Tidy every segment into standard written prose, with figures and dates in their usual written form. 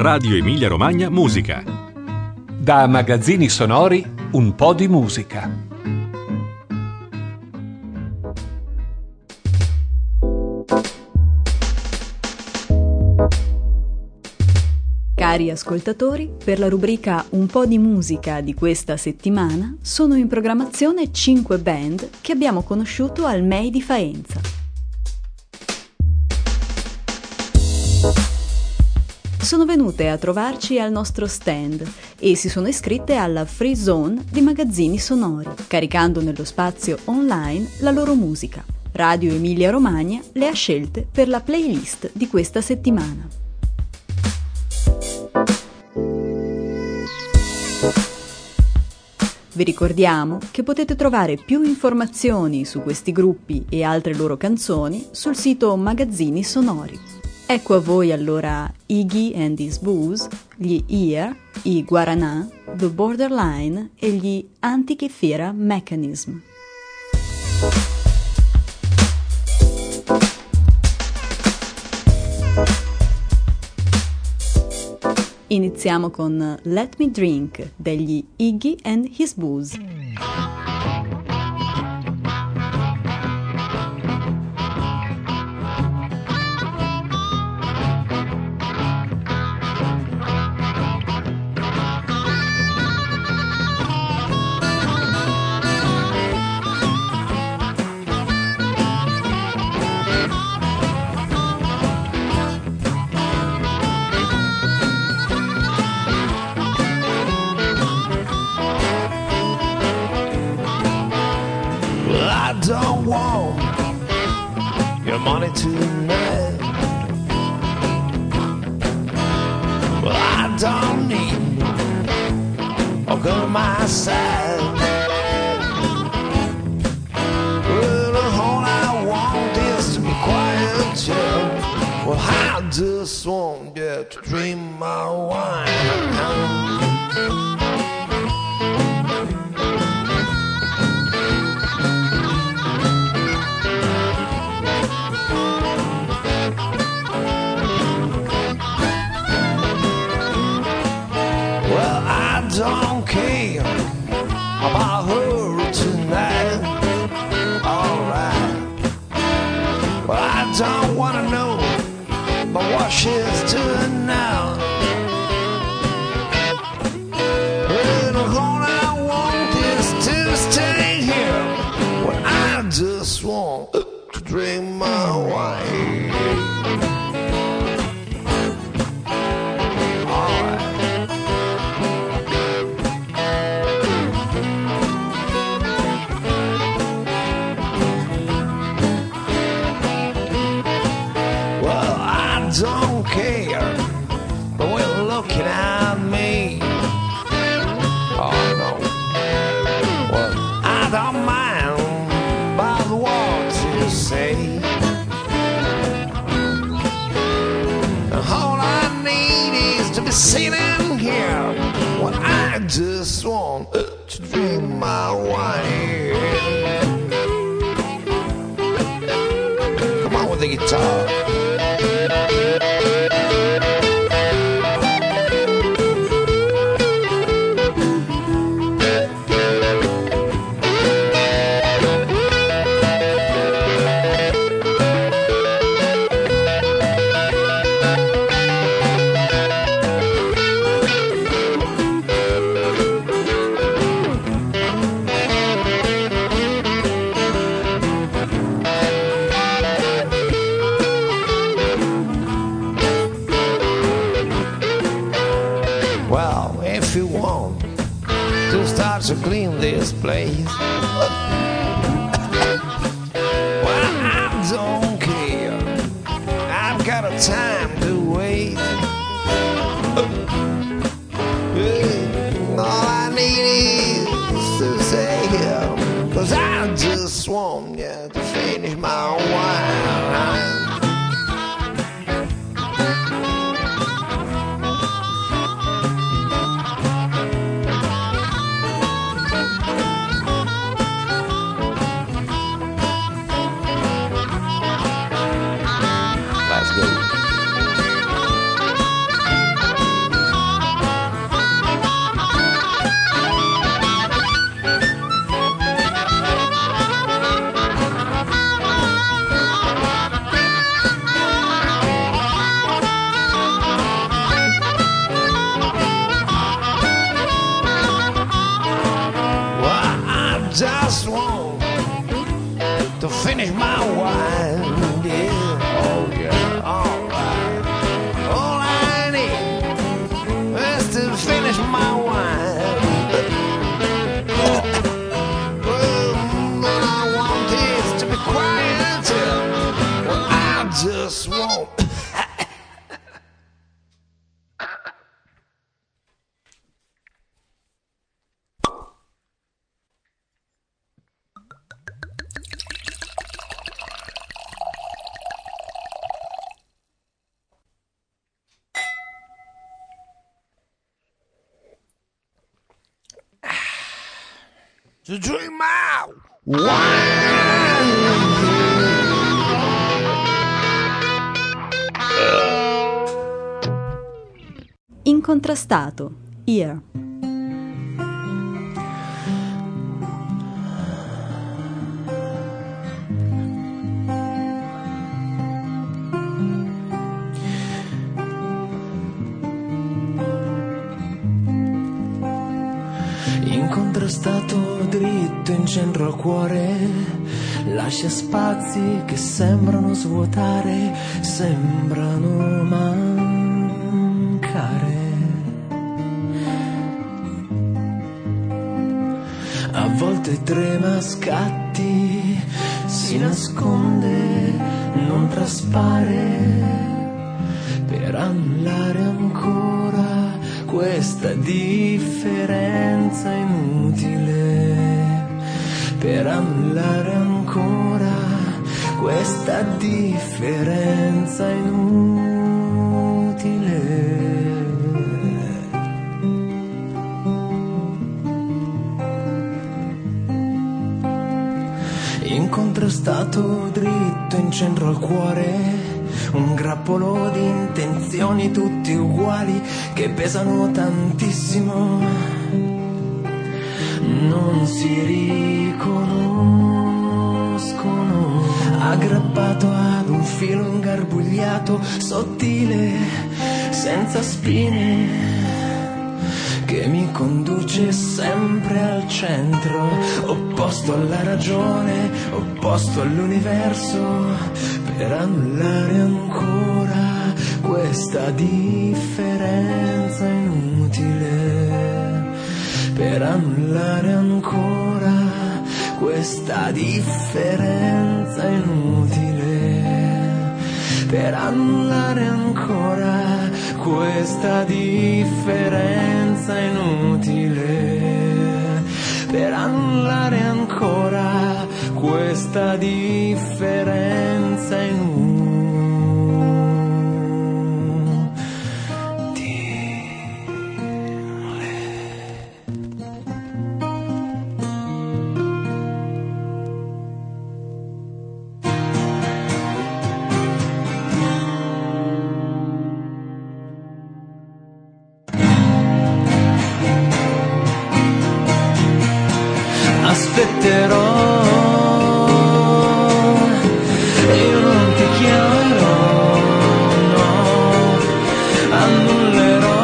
Radio Emilia Romagna Musica. Da Magazzini Sonori, un po' di musica. Cari ascoltatori, per la rubrica Un po' di musica di questa settimana sono in programmazione 5 band che abbiamo conosciuto al MEI di Faenza. Sono venute a trovarci al nostro stand e si sono iscritte alla Free Zone di Magazzini Sonori, caricando nello spazio online la loro musica. Radio Emilia Romagna le ha scelte per la playlist di questa settimana. Vi ricordiamo che potete trovare più informazioni su questi gruppi e altre loro canzoni sul sito Magazzini Sonori. Ecco a voi allora Iggy and His Booze, gli Ear, i Guaranà, The Borderline e gli Antikythera Mechanism. Iniziamo con Let Me Drink degli Iggy and His Booze. Don't want your money tonight. Well, I don't need a girl on my side. Well, all I want is to be quiet, yeah. Well, I just want you to drink my wine. Don't care about her tonight. Alright. Well, I don't wanna know about what she's doing now. Well, all I want is to stay here. Well, I just want to drink my wine. Don't care, but we're looking at me. Oh no, well, I don't mind about what you say. All I need is to be sitting here. Well, I just want to drink my wine. Come on with the guitar. To clean this place. Well, I don't care. I've got a time to wait. All I need is to stay here, 'cause I just want you to finish my wine. Let's go. finish my wine, yeah. Oh yeah, alright. All I need is to finish my wine. All I want is to be quiet. Well, I just won't. To drink my wine. Incontrastato, Ear. Incontrastato dritto in centro al cuore, lascia spazi che sembrano svuotare, sembrano mancare. A volte trema a scatti, si nasconde, non traspare, per annullare ancora questa differenza inutile, per annullare ancora questa differenza inutile. Incontrastato dritto in centro al cuore, un grappolo di intenzioni tutti uguali che pesano tantissimo, non si riconoscono, aggrappato ad un filo ingarbugliato, sottile, senza spine, che mi conduce sempre al centro, opposto alla ragione, opposto all'universo, per annullare ancora questa differenza inutile, per annullare ancora questa differenza inutile, per annullare ancora questa differenza inutile, per annullare ancora questa differenza inutile. Aspetterò, io non ti chiamerò, no, annullerò,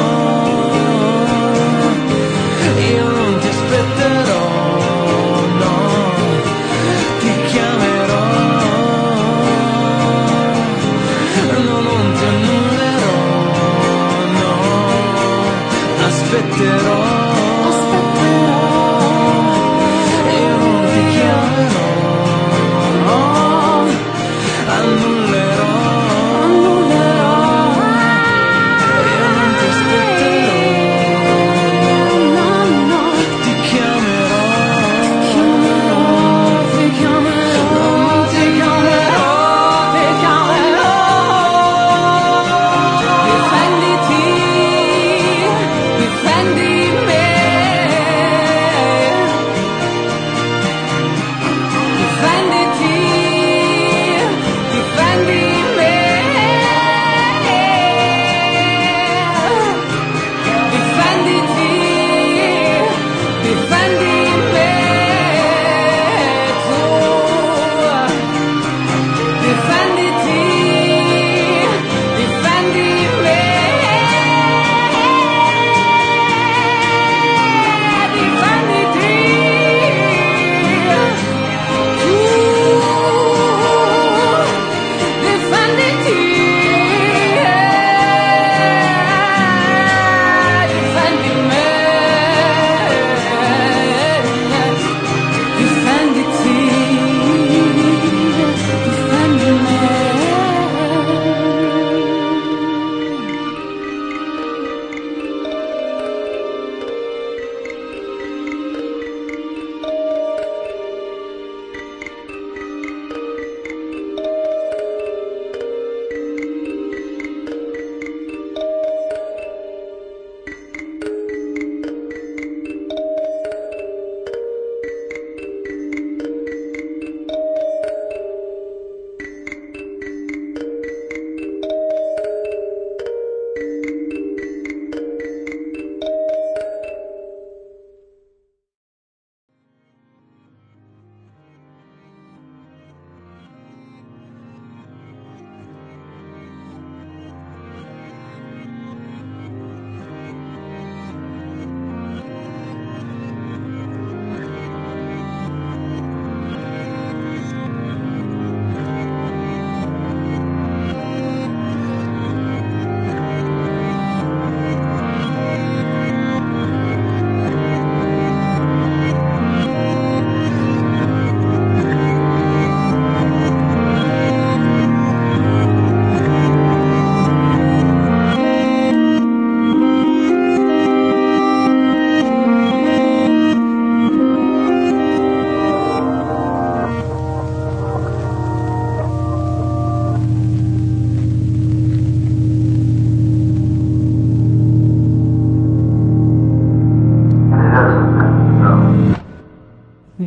io non ti aspetterò, no, ti chiamerò, no, non ti annullerò, no, aspetterò. Difendi me.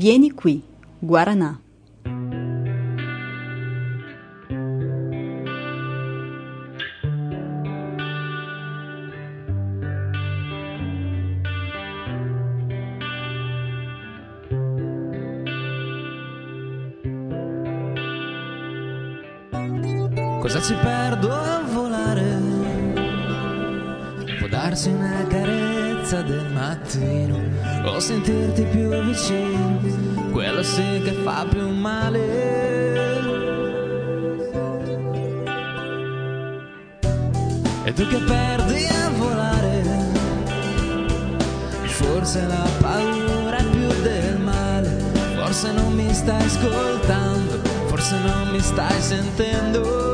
Vieni qui, Guaranà. Cosa ci perdo a volare? Può darsi una carezza del mattino o sentirti più vicino, quello sì che fa più male. E tu che perdi a volare, forse la paura è più del male, forse non mi stai ascoltando, forse non mi stai sentendo.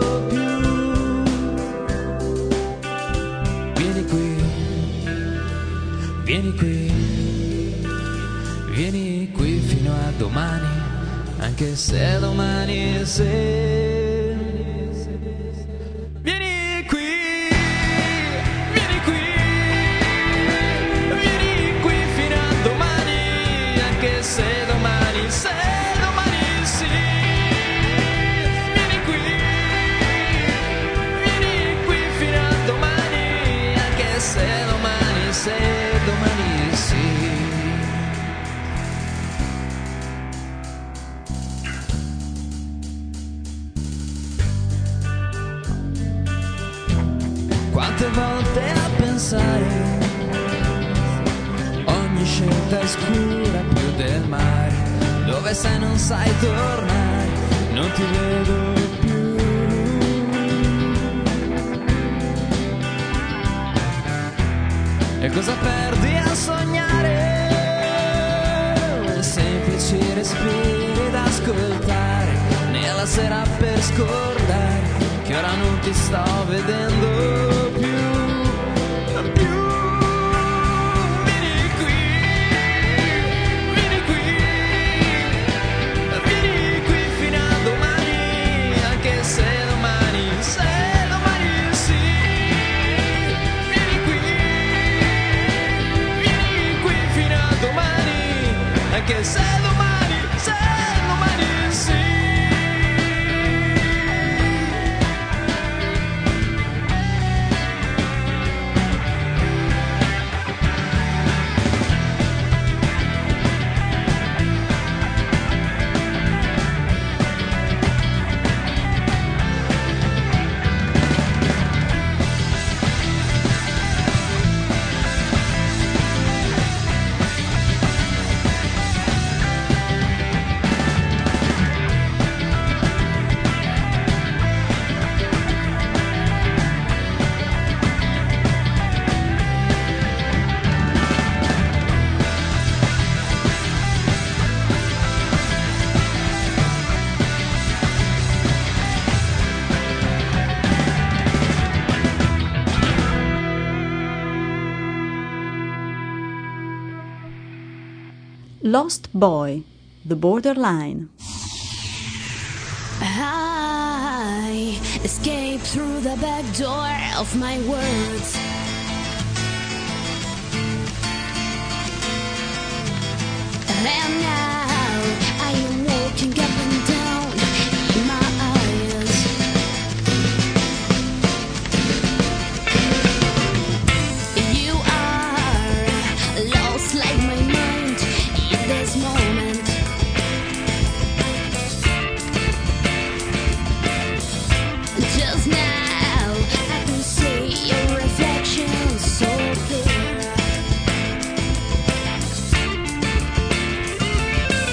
Vieni qui fino a domani, anche se domani sei. Vieni qui fino a domani, anche se domani sei, domani sì. Vieni qui fino a domani, anche se domani sei, domani sì. Quante volte a pensare, ogni scelta è scura più del mare, dove sei non sai tornare, non ti vedo più. E cosa perdi a sognare? Semplici respiri da ascoltare, nella sera per scordare che ora non ti sto vedendo più. Vieni qui fino a domani, anche se domani sì. Vieni qui fino a domani, anche se domani sì. Lost Boy, The Borderline. I escape through the back door of my words. And now I am walking up and down in my eyes. You are lost like my mind in this moment. Just now I can see your reflection so clear.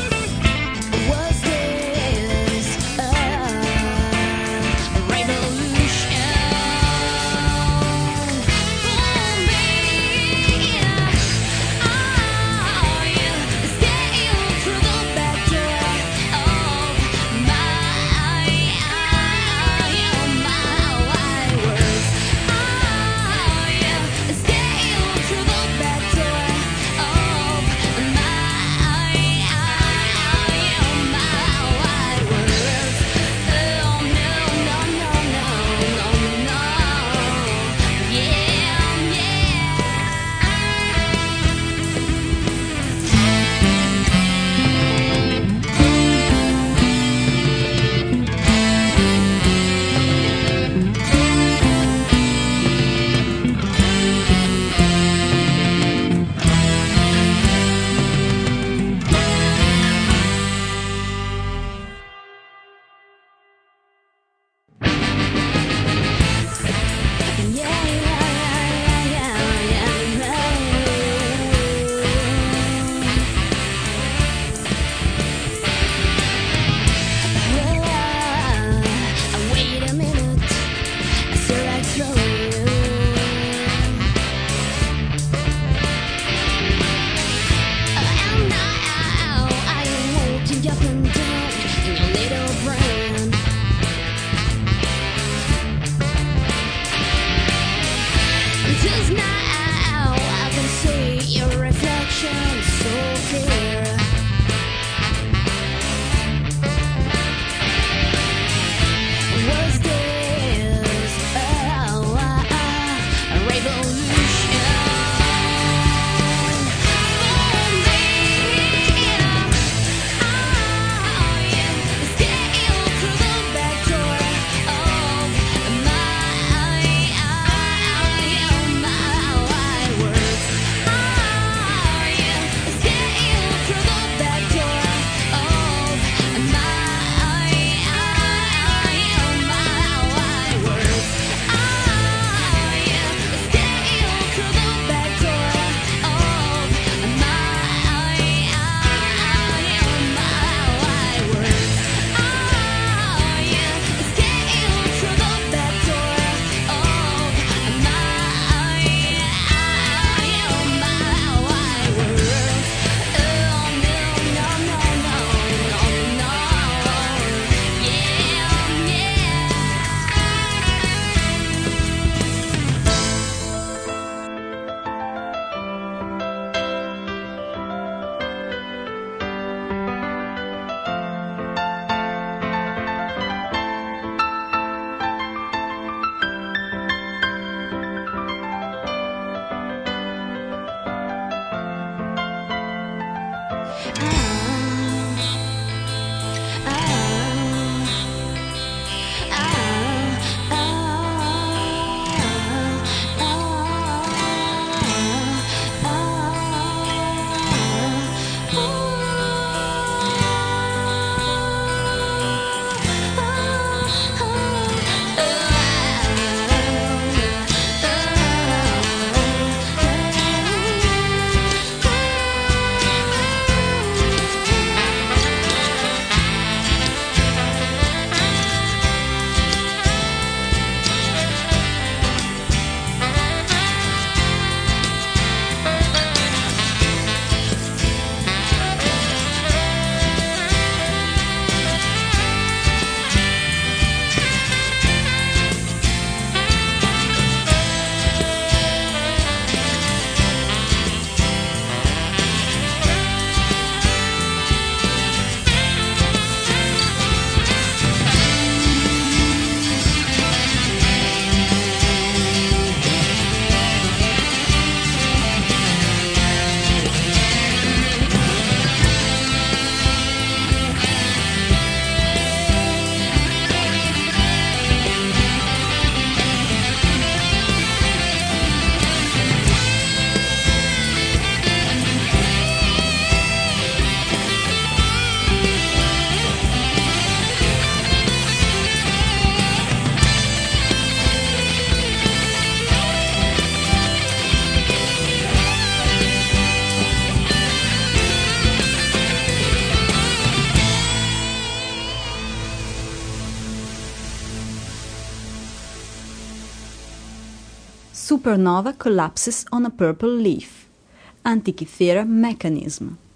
Supernova collapses on a purple leaf. Antikythera mechanism.